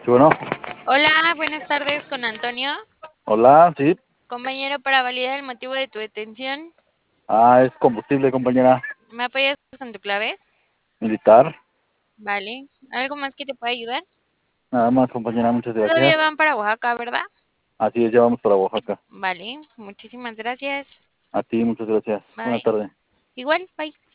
Sí, bueno, Hola, buenas tardes con Antonio. hola, sí. Compañero, para validar el motivo de tu detención, Es combustible, compañera. ¿me apoyas con tu clave? Militar. Vale. ¿Algo más que te pueda ayudar? Nada más, compañera, muchas gracias. Todavía van para Oaxaca, ¿verdad? Así es, ya vamos para Oaxaca. Vale, muchísimas gracias. A ti, muchas gracias. Buenas Bye. tardes. Igual, bye.